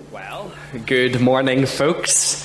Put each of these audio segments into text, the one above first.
Well, good morning, folks.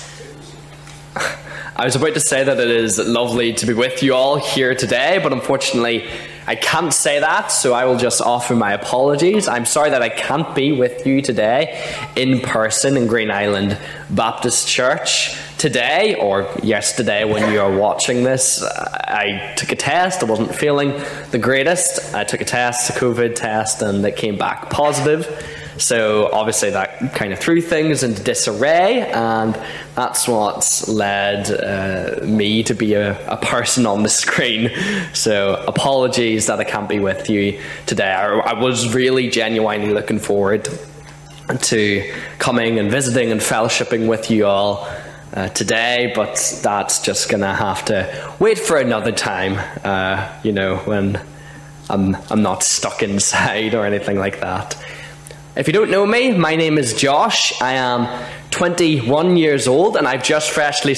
I was about to say that it is lovely to be with you all here today, but unfortunately I can't say that, so I will just offer my apologies. I'm sorry that I can't be with you today in person in Green Island Baptist Church today, or yesterday when you are watching this. I took a test. I wasn't feeling the greatest. I took a test, a COVID test, and it came back positive. So obviously that kind of threw things into disarray, and that's what's led me to be a person on the screen. So apologies that I can't be with you today. I was really genuinely looking forward to coming and visiting and fellowshipping with you all today, but that's just going to have to wait for another time, when I'm not stuck inside or anything like that. If you don't know me, my name is Josh. I am 21 years old, and I've just freshly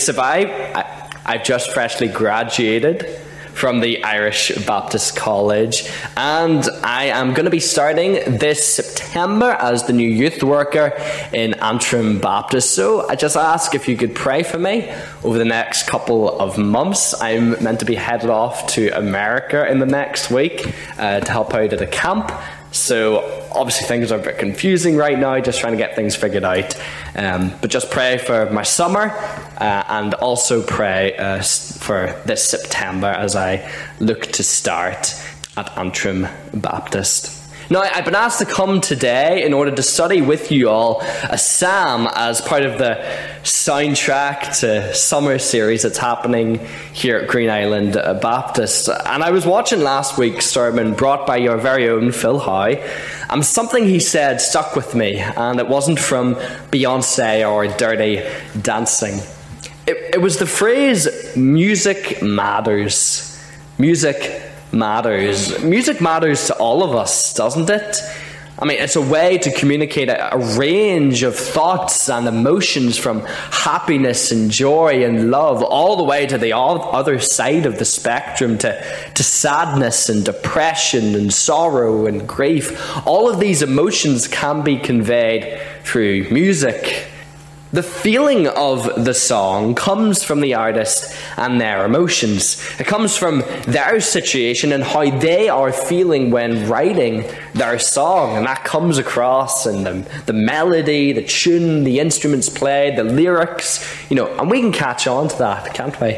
graduated from the Irish Baptist College, and I am going to be starting this September as the new youth worker in Antrim Baptist. So I just ask if you could pray for me over the next couple of months. I'm meant to be headed off to America in the next week to help out at a camp. So obviously things are a bit confusing right now, just trying to get things figured out. But just pray for my summer and also pray for this September as I look to start at Antrim Baptist. Now, I've been asked to come today in order to study with you all a psalm as part of the soundtrack to summer series that's happening here at Green Island Baptist. And I was watching last week's sermon brought by your very own Phil Howe, and something he said stuck with me, and it wasn't from Beyonce or Dirty Dancing. It was the phrase, music matters. Music matters. Music matters to all of us, doesn't it? I mean, it's a way to communicate a range of thoughts and emotions, from happiness and joy and love all the way to the other side of the spectrum, to sadness and depression and sorrow and grief. All of these emotions can be conveyed through music. The feeling of the song comes from the artist and their emotions. It comes from their situation and how they are feeling when writing their song. And that comes across in the melody, the tune, the instruments played, the lyrics, and we can catch on to that, can't we?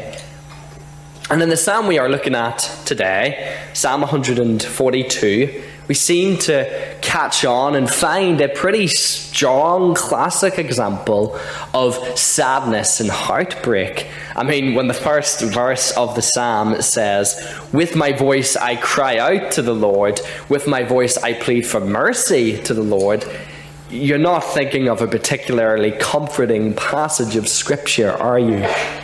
And in the psalm we are looking at today, Psalm 142, we seem to catch on and find a pretty strong classic example of sadness and heartbreak. I mean, when the first verse of the psalm says, "With my voice I cry out to the Lord, with my voice I plead for mercy to the Lord," you're not thinking of a particularly comforting passage of scripture, are you?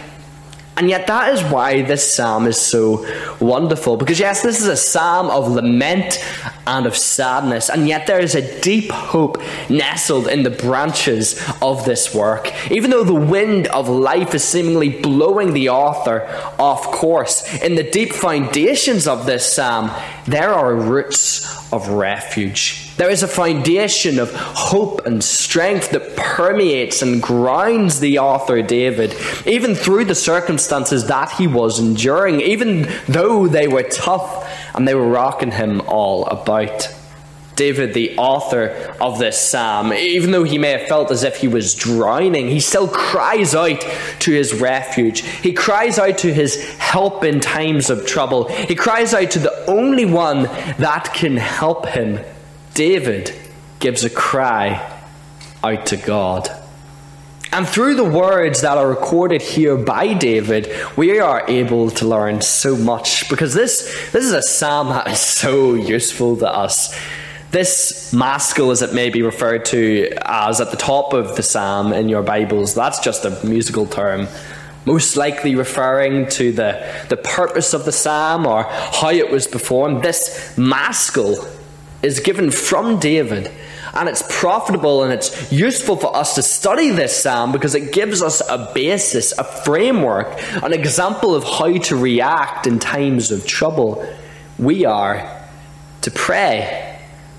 And yet that is why this psalm is so wonderful. Because yes, this is a psalm of lament and of sadness. And yet there is a deep hope nestled in the branches of this work. Even though the wind of life is seemingly blowing the author off course, in the deep foundations of this psalm, there are roots of refuge. There is a foundation of hope and strength that permeates and grounds the author David, even through the circumstances that he was enduring, even though they were tough and they were rocking him all about. David, the author of this psalm, even though he may have felt as if he was drowning, he still cries out to his refuge. He cries out to his help in times of trouble. He cries out to the only one that can help him. David gives a cry out to God. And through the words that are recorded here by David, we are able to learn so much, because this is a psalm that is so useful to us. This maskil, as it may be referred to as at the top of the psalm in your Bibles, that's just a musical term, most likely referring to the purpose of the psalm or how it was performed. This maskil is given from David, and it's profitable and it's useful for us to study this psalm because it gives us a basis, a framework, an example of how to react in times of trouble. We are to pray. But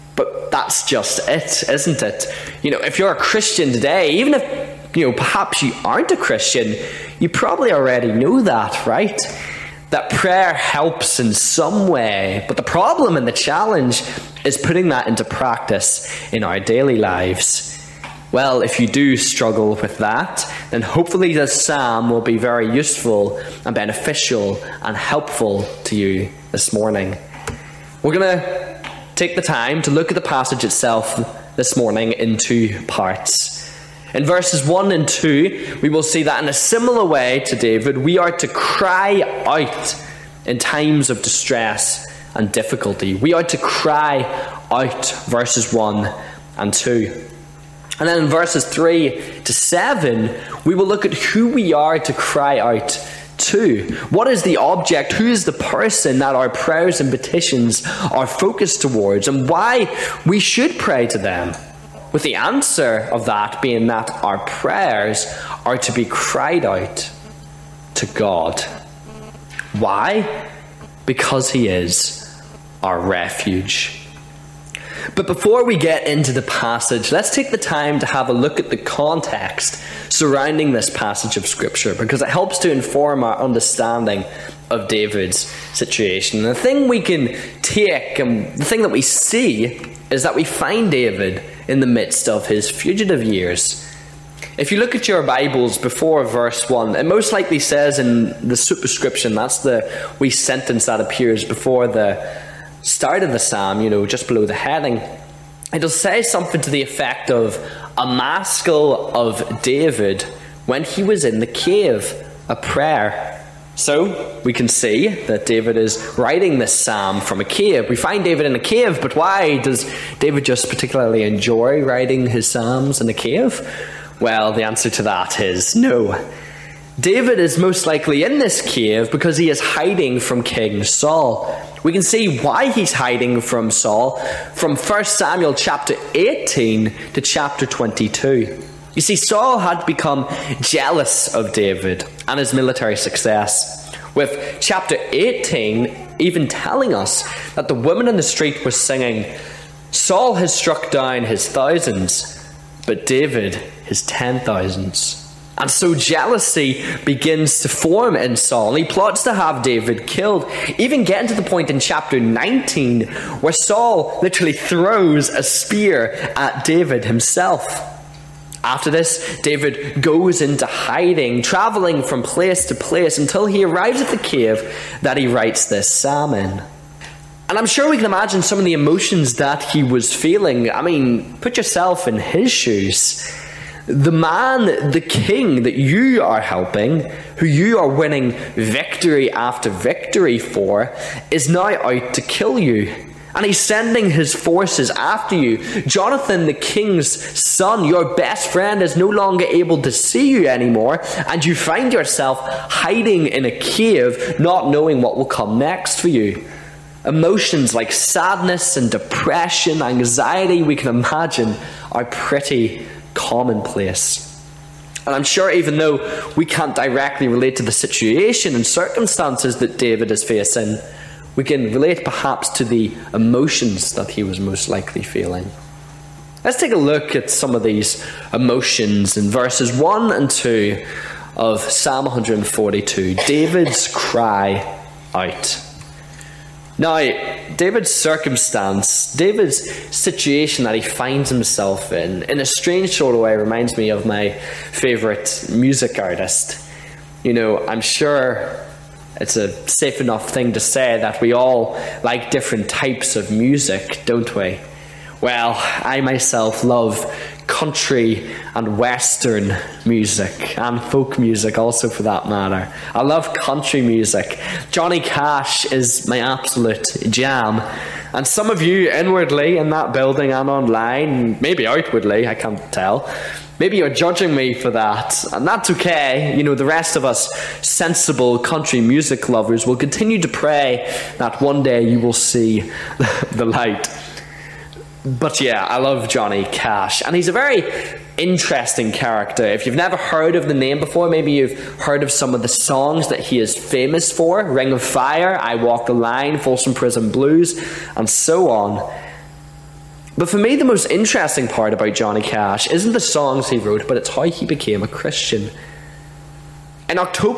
But that's just it, isn't it? If you're a Christian today, even if, perhaps you aren't a Christian, you probably already know that, right? That prayer helps in some way. But the problem and the challenge is putting that into practice in our daily lives. Well, if you do struggle with that, then hopefully this psalm will be very useful and beneficial and helpful to you this morning. We're going to take the time to look at the passage itself this morning in two parts. In verses 1 and 2, we will see that in a similar way to David, we are to cry out in times of distress and difficulty. We are to cry out, verses 1 and 2. And then in verses 3 to 7, we will look at who we are to cry out to. What is the object? Who is the person that our prayers and petitions are focused towards, and why we should pray to them? With the answer of that being that our prayers are to be cried out to God. Why? Because He is our refuge. But before we get into the passage, let's take the time to have a look at the context surrounding this passage of Scripture, because it helps to inform our understanding of David's situation. And the thing we can take, and the thing that we see, is that we find David in the midst of his fugitive years. If you look at your Bibles before verse 1, it most likely says in the superscription, that's the wee sentence that appears before the start of the psalm, just below the heading, it'll say something to the effect of a maskil of David when he was in the cave, a prayer. So we can see that David is writing this psalm from a cave. We find David in a cave, but why does David just particularly enjoy writing his psalms in a cave? Well, the answer to that is no. David is most likely in this cave because he is hiding from King Saul. We can see why he's hiding from Saul from 1 Samuel chapter 18 to chapter 22. You see, Saul had become jealous of David and his military success, with chapter 18 even telling us that the women in the street were singing, "Saul has struck down his thousands, but David his 10,000s. And so jealousy begins to form in Saul. He plots to have David killed, even getting to the point in chapter 19 where Saul literally throws a spear at David himself. After this, David goes into hiding, traveling from place to place until he arrives at the cave that he writes this psalm in. And I'm sure we can imagine some of the emotions that he was feeling. I mean, put yourself in his shoes. The man, the king that you are helping, who you are winning victory after victory for, is now out to kill you. And he's sending his forces after you. Jonathan, the king's son, your best friend, is no longer able to see you anymore, and you find yourself hiding in a cave, not knowing what will come next for you. Emotions like sadness and depression, anxiety, we can imagine, are pretty commonplace. And I'm sure even though we can't directly relate to the situation and circumstances that David is facing, we can relate perhaps to the emotions that he was most likely feeling. Let's take a look at some of these emotions in verses 1 and 2 of Psalm 142, David's cry out. Now, David's circumstance, David's situation that he finds himself in a strange sort of way, reminds me of my favourite music artist. You know, I'm sure it's a safe enough thing to say that we all like different types of music, don't we? Well, I myself love country and western music, and folk music also for that matter. I love country music. Johnny Cash is my absolute jam. And some of you inwardly in that building and online, maybe outwardly, I can't tell, maybe you're judging me for that, and that's okay. You know, the rest of us sensible country music lovers will continue to pray that one day you will see the light. But yeah, I love Johnny Cash, and he's a very interesting character. If you've never heard of the name before, maybe you've heard of some of the songs that he is famous for: Ring of Fire, I Walk the Line, Folsom Prison Blues, and so on. But for me, the most interesting part about Johnny Cash isn't the songs he wrote, but it's how he became a Christian. In October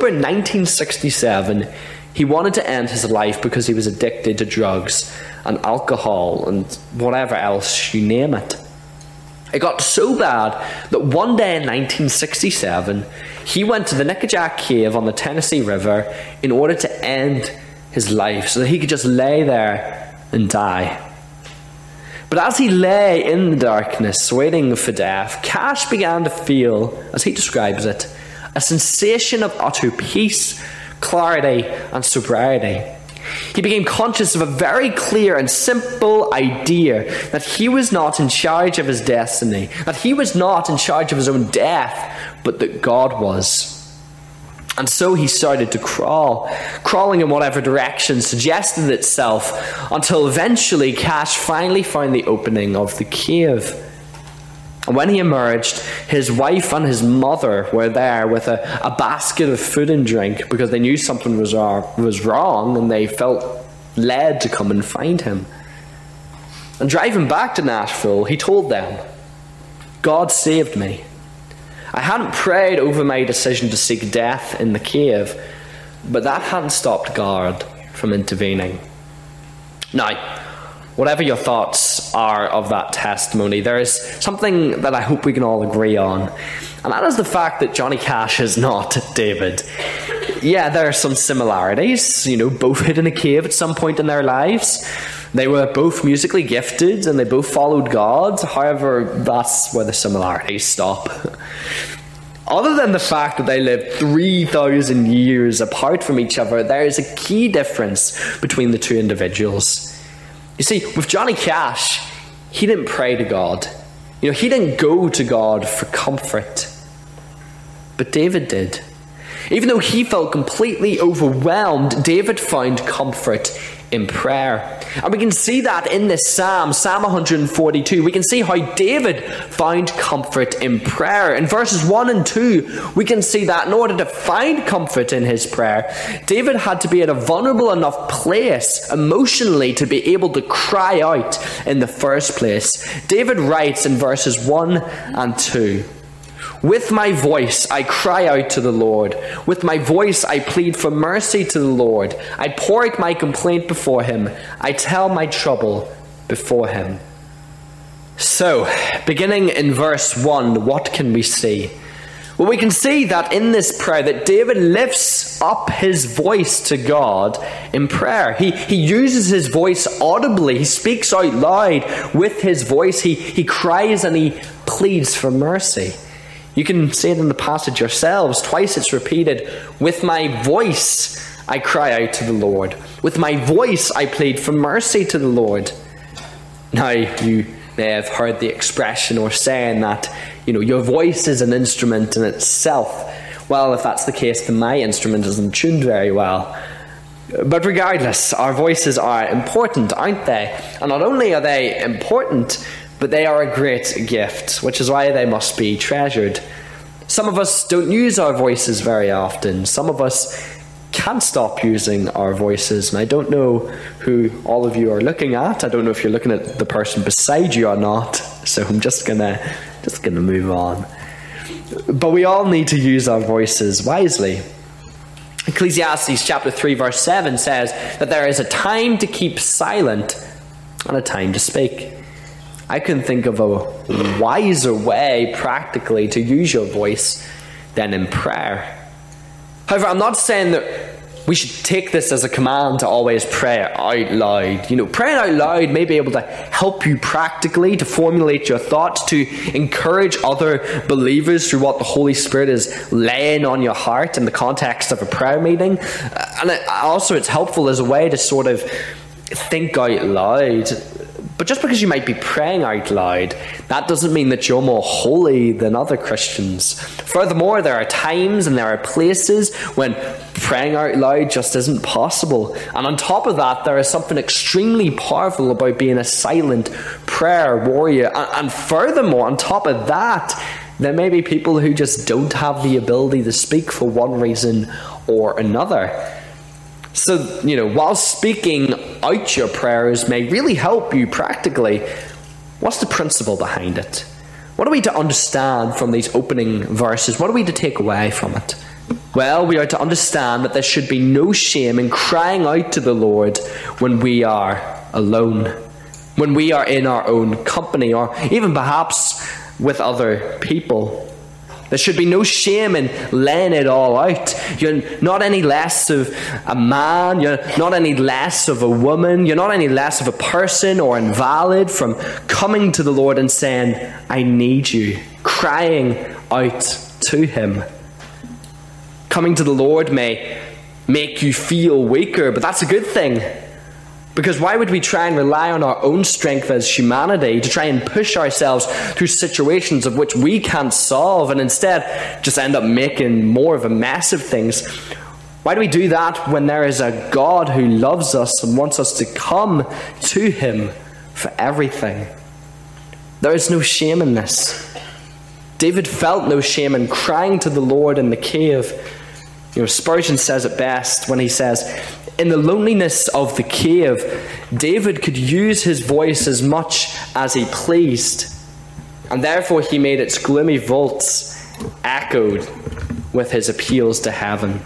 1967, he wanted to end his life because he was addicted to drugs and alcohol and whatever else, you name it. It got so bad that one day in 1967, he went to the Nickajack Cave on the Tennessee River in order to end his life so that he could just lay there and die. But as he lay in the darkness, waiting for death, Cash began to feel, as he describes it, a sensation of utter peace, clarity, and sobriety. He became conscious of a very clear and simple idea that he was not in charge of his destiny, that he was not in charge of his own death, but that God was. And so he started to crawl, crawling in whatever direction suggested itself, until eventually Cash finally found the opening of the cave. And when he emerged, his wife and his mother were there with a basket of food and drink because they knew something was wrong and they felt led to come and find him. And driving back to Nashville, he told them, "God saved me. I hadn't prayed over my decision to seek death in the cave, but that hadn't stopped God from intervening." Now, whatever your thoughts are of that testimony, there is something that I hope we can all agree on, and that is the fact that Johnny Cash is not David. Yeah, there are some similarities, both hid in a cave at some point in their lives. They were both musically gifted and they both followed God. However, that's where the similarities stop. Other than the fact that they lived 3,000 years apart from each other, there is a key difference between the two individuals. You see, with Johnny Cash, he didn't pray to God. He didn't go to God for comfort. But David did. Even though he felt completely overwhelmed, David found comfort in prayer. And we can see that in this Psalm 142. We can see how David found comfort in prayer. In verses 1 and 2, we can see that in order to find comfort in his prayer, David had to be at a vulnerable enough place emotionally to be able to cry out in the first place. David writes in verses 1 and 2, "With my voice I cry out to the Lord. With my voice I plead for mercy to the Lord. I pour out my complaint before him. I tell my trouble before him." So, beginning in verse 1, what can we see? Well, we can see that in this prayer that David lifts up his voice to God in prayer. He uses his voice audibly. He speaks out loud with his voice. He cries and he pleads for mercy. You can see it in the passage yourselves. Twice it's repeated, "With my voice I cry out to the Lord. With my voice I plead for mercy to the Lord." Now, you may have heard the expression or saying that, your voice is an instrument in itself. Well, if that's the case, then my instrument isn't tuned very well. But regardless, our voices are important, aren't they? And not only are they important, but they are a great gift, which is why they must be treasured. Some of us don't use our voices very often. Some of us can't stop using our voices. And I don't know who all of you are looking at. I don't know if you're looking at the person beside you or not. So I'm just gonna move on. But we all need to use our voices wisely. Ecclesiastes chapter 3 verse 7 says that there is a time to keep silent and a time to speak. I couldn't think of a wiser way, practically, to use your voice than in prayer. However, I'm not saying that we should take this as a command to always pray out loud. Praying out loud may be able to help you practically to formulate your thoughts, to encourage other believers through what the Holy Spirit is laying on your heart in the context of a prayer meeting. And it's helpful as a way to sort of think out loud. But just because you might be praying out loud, that doesn't mean that you're more holy than other Christians. Furthermore, there are times and there are places when praying out loud just isn't possible. And on top of that, there is something extremely powerful about being a silent prayer warrior. And furthermore, on top of that, there may be people who just don't have the ability to speak for one reason or another. So, while speaking out your prayers may really help you practically, What's the principle behind it? What are we to understand from these opening verses? What are we to take away from it? Well, we are to understand that there should be no shame in crying out to the Lord when we are alone, when we are in our own company, or even perhaps with other people. There should be no shame in laying it all out. You're not any less of a man, you're not any less of a woman, you're not any less of a person or invalid from coming to the Lord and saying, I need you, crying out to him. Coming to the Lord may make you feel weaker, but that's a good thing. Because why would we try and rely on our own strength as humanity to try and push ourselves through situations of which we can't solve and instead just end up making more of a mess of things? Why do we do that when there is a God who loves us and wants us to come to him for everything? There is no shame in this. David felt no shame in crying to the Lord in the cave. Spurgeon says it best when he says, in the loneliness of the cave, David could use his voice as much as he pleased, and therefore he made its gloomy vaults echoed with his appeals to heaven.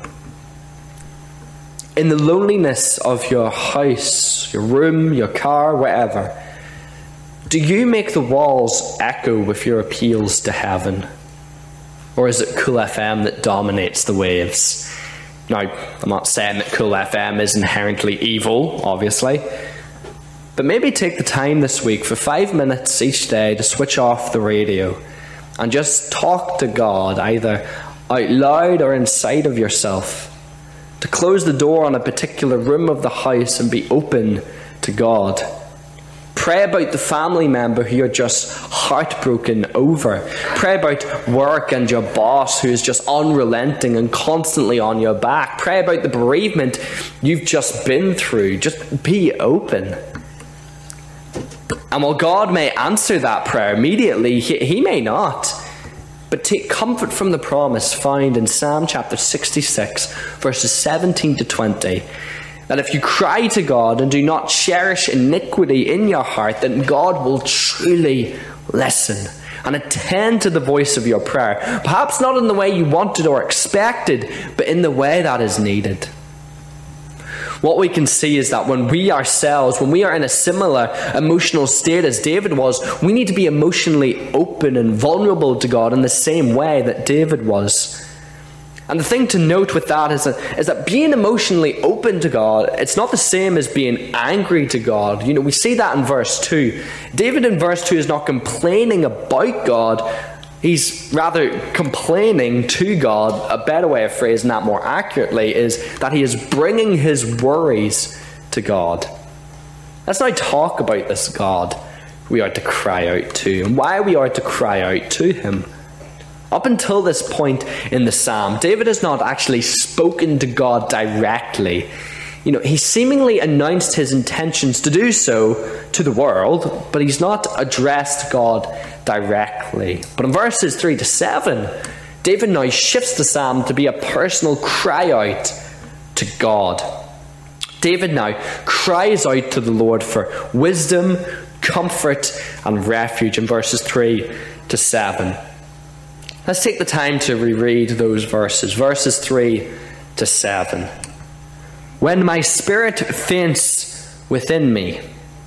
In the loneliness of your house, your room, your car, wherever, do you make the walls echo with your appeals to heaven? Or is it Cool FM that dominates the waves? Now, I'm not saying that Cool FM is inherently evil, obviously. But maybe take the time this week for 5 minutes each day to switch off the radio and just talk to God, either out loud or inside of yourself. To close the door on a particular room of the house and be open to God. Pray about the family member who you're just heartbroken over. Pray about work and your boss who is just unrelenting and constantly on your back. Pray about the bereavement you've just been through. Just be open. And while God may answer that prayer immediately, he may not. But take comfort from the promise found in Psalm chapter 66, verses 17 to 20. That if you cry to God and do not cherish iniquity in your heart, then God will truly listen and attend to the voice of your prayer. Perhaps not in the way you wanted or expected, but in the way that is needed. What we can see is that when we are in a similar emotional state as David was, we need to be emotionally open and vulnerable to God in the same way that David was. And the thing to note with that is that being emotionally open to God, it's not the same as being angry to God. We see that in verse 2. David in verse 2 is not complaining about God. He's rather complaining to God. A better way of phrasing that more accurately is that he is bringing his worries to God. Let's now talk about this God we are to cry out to and why we are to cry out to him. Up until this point in the psalm, David has not actually spoken to God directly. He seemingly announced his intentions to do so to the world, but he's not addressed God directly. But in verses 3 to 7, David now shifts the psalm to be a personal cry out to God. David now cries out to the Lord for wisdom, comfort, and refuge in verses 3 to 7. Let's take the time to reread those verses. Verses 3 to 7. When my spirit faints within me,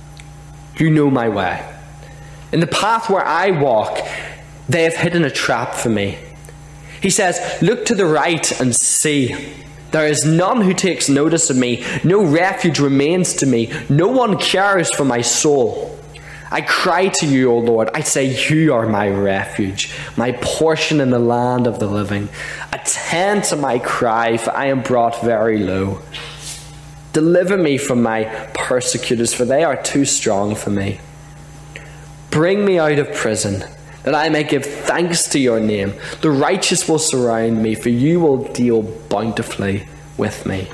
you know my way. In the path where I walk, they have hidden a trap for me. He says, look to the right and see. There is none who takes notice of me. No refuge remains to me. No one cares for my soul. I cry to you, O Lord. I say, you are my refuge, my portion in the land of the living. Attend to my cry, for I am brought very low. Deliver me from my persecutors, for they are too strong for me. Bring me out of prison, that I may give thanks to your name. The righteous will surround me, for you will deal bountifully with me.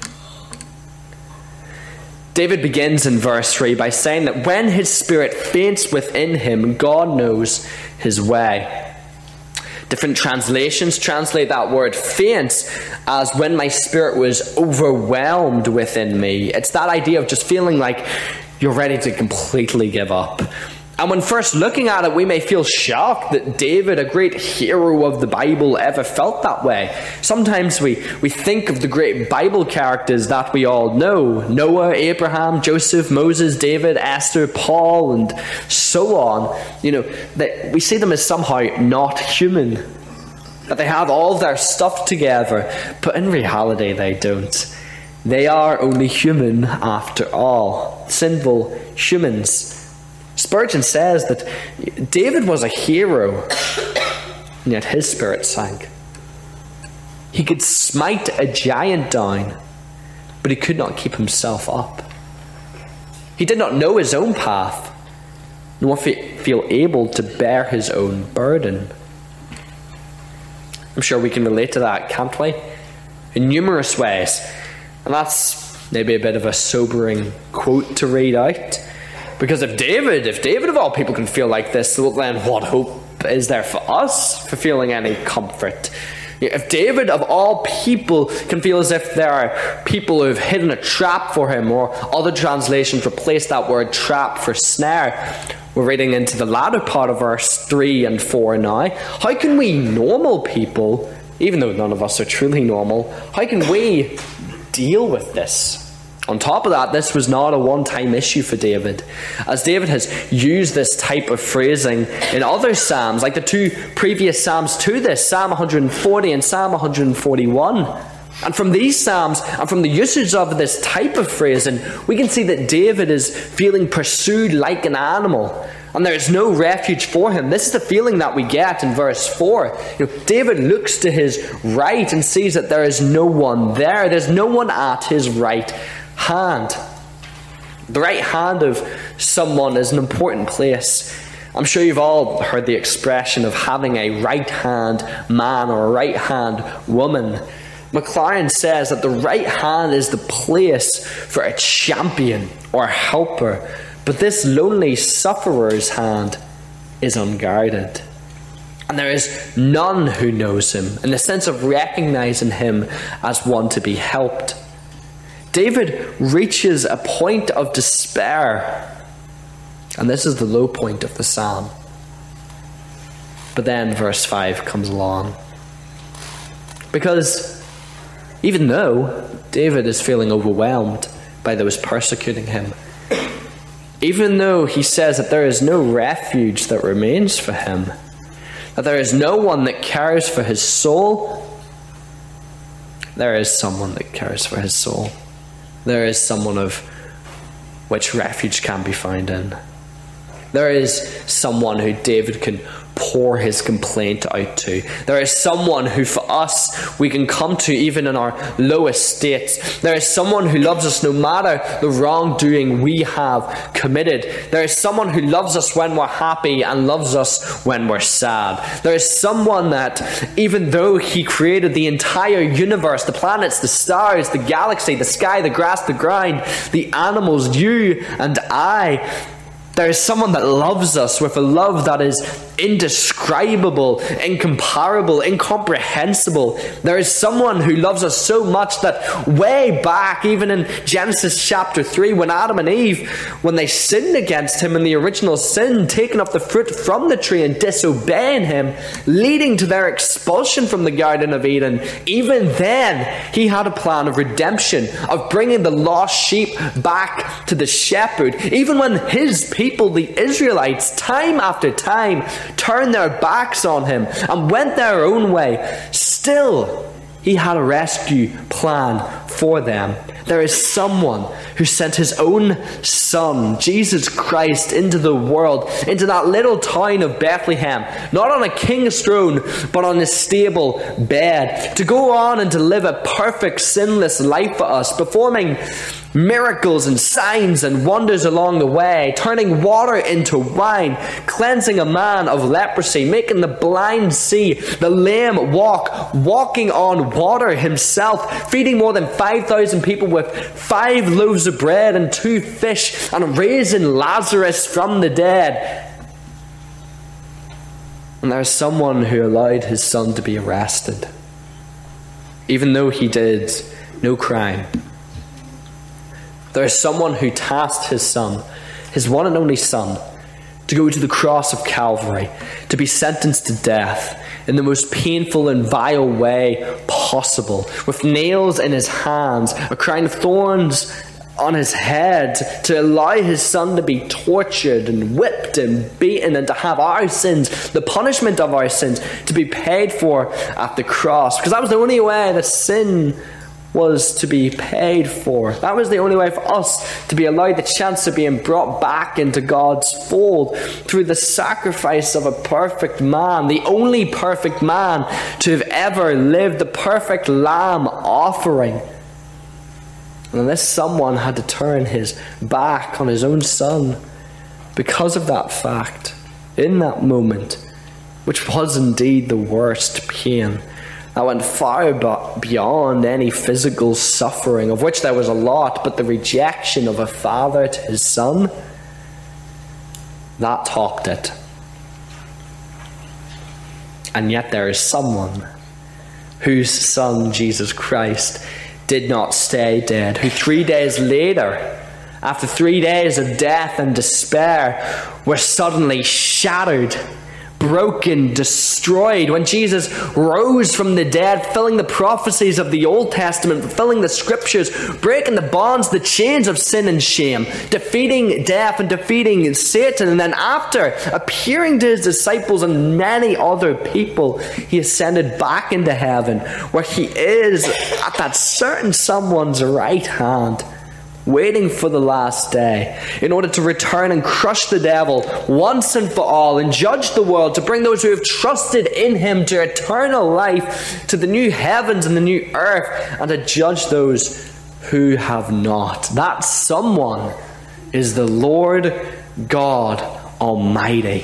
David begins in verse 3 by saying that when his spirit faints within him, God knows his way. Different translations translate that word faints as when my spirit was overwhelmed within me. It's that idea of just feeling like you're ready to completely give up. And when first looking at it, we may feel shocked that David, a great hero of the Bible, ever felt that way. Sometimes we think of the great Bible characters that we all know: Noah, Abraham, Joseph, Moses, David, Esther, Paul, and so on. That we see them as somehow not human, that they have all their stuff together, but in reality they don't. They are only human after all, sinful humans. Spurgeon says that David was a hero, and yet his spirit sank. He could smite a giant down, but he could not keep himself up. He did not know his own path, nor feel able to bear his own burden. I'm sure we can relate to that, can't we? In numerous ways. And that's maybe a bit of a sobering quote to read out. Because if David of all people can feel like this, well, then what hope is there for us for feeling any comfort? If David of all people can feel as if there are people who have hidden a trap for him, or other translations replace that word trap for snare, we're reading into the latter part of verse 3 and 4 now. How can we normal people, even though none of us are truly normal, how can we deal with this? On top of that, this was not a one-time issue for David, as David has used this type of phrasing in other psalms, like the two previous psalms to this, Psalm 140 and Psalm 141. And from these psalms, and from the usage of this type of phrasing, we can see that David is feeling pursued like an animal, and there is no refuge for him. This is the feeling that we get in verse 4. David looks to his right and sees that there is no one there. There's no one at his right hand. The right hand of someone is an important place. I'm sure you've all heard the expression of having a right hand man or a right hand woman. Maclaren says that the right hand is the place for a champion or a helper, but this lonely sufferer's hand is unguarded. And there is none who knows him, in the sense of recognizing him as one to be helped. David reaches a point of despair, and this is the low point of the psalm. But then verse 5 comes along. Because even though David is feeling overwhelmed by those persecuting him, even though he says that there is no refuge that remains for him, that there is no one that cares for his soul, there is someone that cares for his soul. There is someone of which refuge can be found in. There is someone who David can pour his complaint out to. There is someone who for us we can come to even in our lowest states. There is someone who loves us no matter the wrongdoing we have committed. There is someone who loves us when we're happy and loves us when we're sad. There is someone that, even though he created the entire universe, the planets, the stars, the galaxy, the sky, the grass, the ground, the animals, you and I, there is someone that loves us with a love that is indescribable, incomparable, incomprehensible. There is someone who loves us so much that way back, even in Genesis chapter 3, when Adam and Eve, when they sinned against him in the original sin, taking up the fruit from the tree and disobeying him, leading to their expulsion from the Garden of Eden, even then he had a plan of redemption, of bringing the lost sheep back to the shepherd. Even when his people, the Israelites, time after time turned their backs on him and went their own way, still he had a rescue plan for them. There is someone who sent his own son, Jesus Christ, into the world, into that little town of Bethlehem, not on a king's throne, but on a stable bed, to go on and to live a perfect, sinless life for us, performing miracles and signs and wonders along the way, turning water into wine, cleansing a man of leprosy, making the blind see, the lame walk, walking on water himself, feeding more than 5,000 people with 5 loaves of bread and 2 fish, and raising Lazarus from the dead. And there's someone who allowed his son to be arrested, even though he did no crime. There is someone who tasked his son, his one and only son, to go to the cross of Calvary, to be sentenced to death in the most painful and vile way possible, with nails in his hands, a crown of thorns on his head, to allow his son to be tortured and whipped and beaten, and to have our sins, the punishment of our sins, to be paid for at the cross. Because that was the only way that sin was to be paid for. That was the only way for us to be allowed the chance of being brought back into God's fold through the sacrifice of a perfect man, the only perfect man to have ever lived, the perfect lamb offering. And this someone had to turn his back on his own son because of that fact, in that moment, which was indeed the worst pain. That went far beyond any physical suffering, of which there was a lot, but the rejection of a father to his son, that topped it. And yet there is someone whose son, Jesus Christ, did not stay dead, who 3 days later, after 3 days of death and despair, were suddenly shattered, broken, destroyed. When Jesus rose from the dead, filling the prophecies of the Old Testament, fulfilling the scriptures, breaking the bonds, the chains of sin and shame, defeating death and defeating Satan, and then after appearing to his disciples and many other people, he ascended back into heaven, where he is at that certain someone's right hand, waiting for the last day, in order to return and crush the devil once and for all, and judge the world, to bring those who have trusted in him to eternal life, to the new heavens and the new earth, and to judge those who have not. That someone is the Lord God Almighty.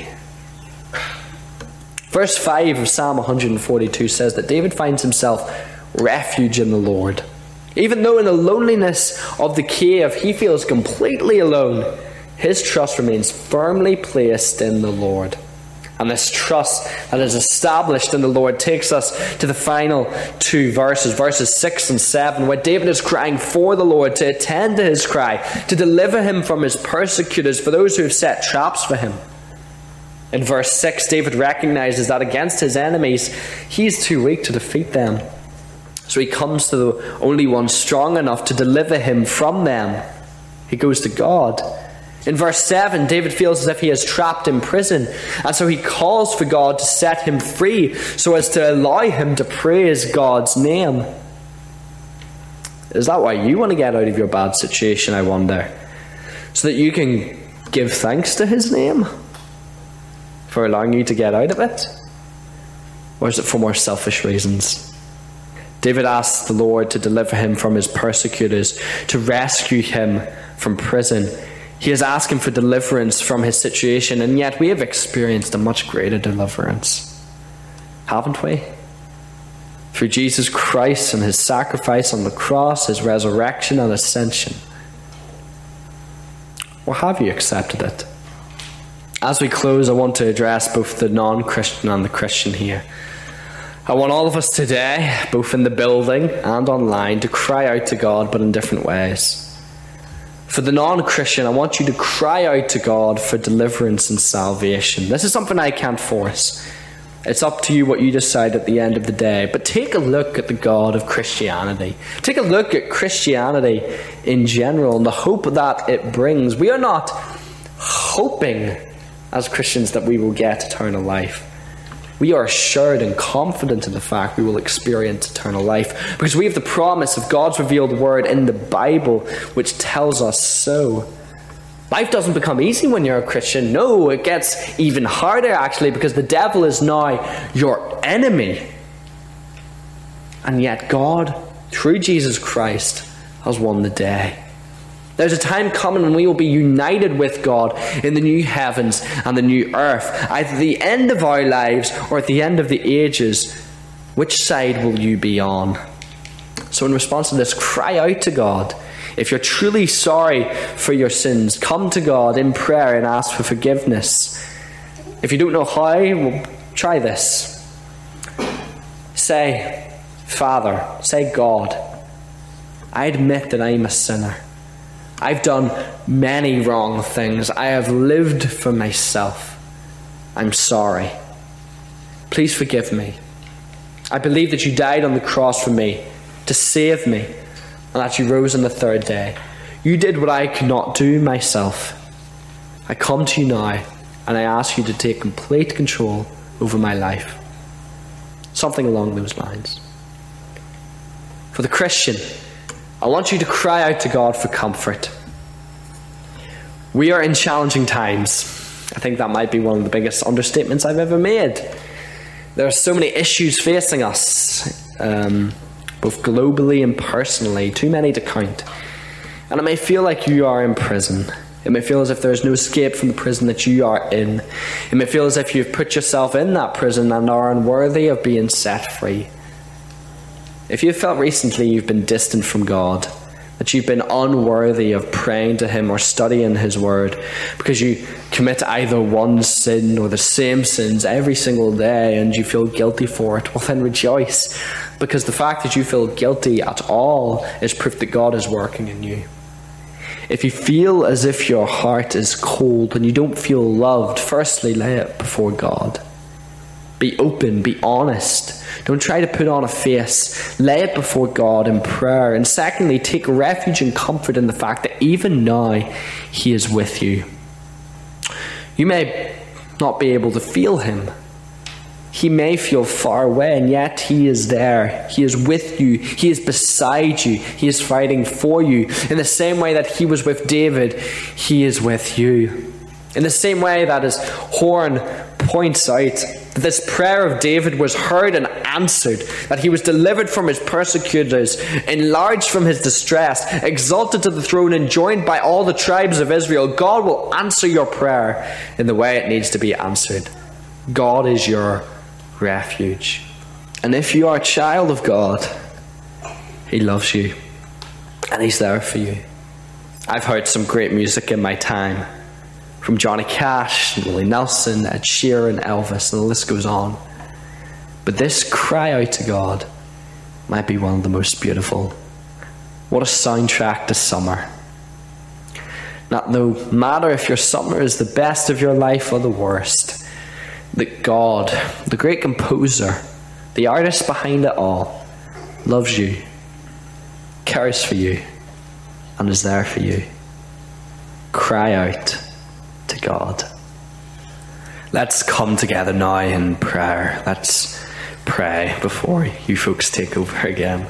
Verse 5 of Psalm 142 says that David finds himself refuge in the Lord. Even though in the loneliness of the cave he feels completely alone, his trust remains firmly placed in the Lord. And this trust that is established in the Lord takes us to the final two verses, verses 6 and 7, where David is crying for the Lord to attend to his cry, to deliver him from his persecutors, for those who have set traps for him. In verse 6, David recognizes that against his enemies, he is too weak to defeat them. So he comes to the only one strong enough to deliver him from them. He goes to God. In verse 7, David feels as if he is trapped in prison, and so he calls for God to set him free so as to allow him to praise God's name. Is that why you want to get out of your bad situation, I wonder? So that you can give thanks to his name for allowing you to get out of it? Or is it for more selfish reasons? David asks the Lord to deliver him from his persecutors, to rescue him from prison. He is asking for deliverance from his situation, and yet we have experienced a much greater deliverance, haven't we? Through Jesus Christ and his sacrifice on the cross, his resurrection and ascension. Or have you accepted it? As we close, I want to address both the non-Christian and the Christian here. I want all of us today, both in the building and online, to cry out to God, but in different ways. For the non-Christian, I want you to cry out to God for deliverance and salvation. This is something I can't force. It's up to you what you decide at the end of the day. But take a look at the God of Christianity. Take a look at Christianity in general and the hope that it brings. We are not hoping as Christians that we will get eternal life. We are assured and confident in the fact we will experience eternal life because we have the promise of God's revealed word in the Bible which tells us so. Life doesn't become easy when you're a Christian. No, it gets even harder actually because the devil is now your enemy. And yet God, through Jesus Christ, has won the day. There's a time coming when we will be united with God in the new heavens and the new earth. Either at the end of our lives or at the end of the ages. Which side will you be on? So in response to this, cry out to God. If you're truly sorry for your sins, come to God in prayer and ask for forgiveness. If you don't know how, well, try this. Say, Father, say God, I admit that I'm a sinner. I've done many wrong things. I have lived for myself. I'm sorry. Please forgive me. I believe that you died on the cross for me, to save me, and that you rose on the third day. You did what I could not do myself. I come to you now, and I ask you to take complete control over my life. Something along those lines. For the Christian, I want you to cry out to God for comfort. We are in challenging times. I think that might be one of the biggest understatements I've ever made. There are so many issues facing us, both globally and personally, too many to count. And it may feel like you are in prison. It may feel as if there is no escape from the prison that you are in. It may feel as if you've put yourself in that prison and are unworthy of being set free. If you've felt recently you've been distant from God, that you've been unworthy of praying to Him or studying His Word because you commit either one sin or the same sins every single day and you feel guilty for it, well then rejoice, because the fact that you feel guilty at all is proof that God is working in you. If you feel as if your heart is cold and you don't feel loved, firstly lay it before God. Be open, be honest. Don't try to put on a face. Lay it before God in prayer. And secondly, take refuge and comfort in the fact that even now He is with you. You may not be able to feel Him. He may feel far away, and yet He is there. He is with you. He is beside you. He is fighting for you. In the same way that He was with David, He is with you. In the same way that his horn points out that this prayer of David was heard and answered, that he was delivered from his persecutors, enlarged from his distress, exalted to the throne, and joined by all the tribes of Israel. God will answer your prayer in the way it needs to be answered. God is your refuge. And if you are a child of God, He loves you and He's there for you. I've heard some great music in my time, from Johnny Cash, Willie Nelson, Ed Sheeran, Elvis, and the list goes on. But this cry out to God might be one of the most beautiful. What a soundtrack to summer. No matter if your summer is the best of your life or the worst, that God, the great composer, the artist behind it all, loves you, cares for you, and is there for you. Cry out to God. Let's come together now in prayer. Let's pray before you folks take over again.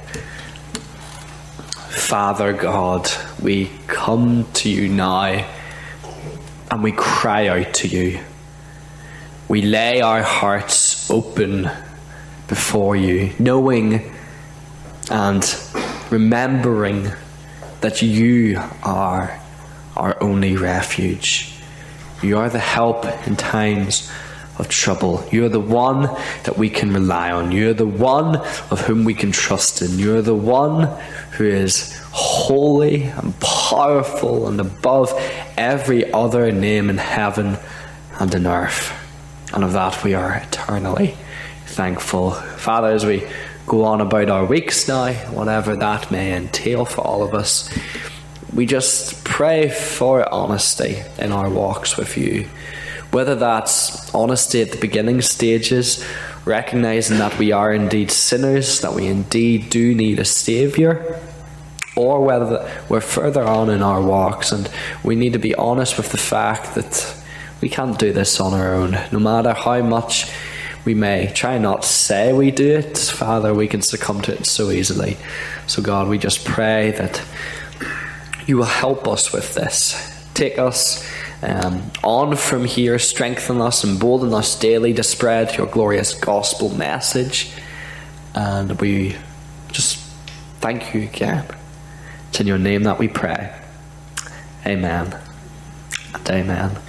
Father God, we come to you now and we cry out to you. We lay our hearts open before you, knowing and remembering that you are our only refuge. You are the help in times of trouble. You are the one that we can rely on. You are the one of whom we can trust in. You are the one who is holy and powerful and above every other name in heaven and in earth. And of that we are eternally thankful. Father, as we go on about our weeks now, whatever that may entail for all of us, we just pray for honesty in our walks with you. Whether that's honesty at the beginning stages, recognizing that we are indeed sinners, that we indeed do need a saviour, or whether we're further on in our walks and we need to be honest with the fact that we can't do this on our own. No matter how much we may try not to say we do it, Father, we can succumb to it so easily. So God, we just pray that you will help us with this. Take us on from here, strengthen us, embolden us daily to spread your glorious gospel message. And we just thank you again. It's in your name that we pray. Amen and amen.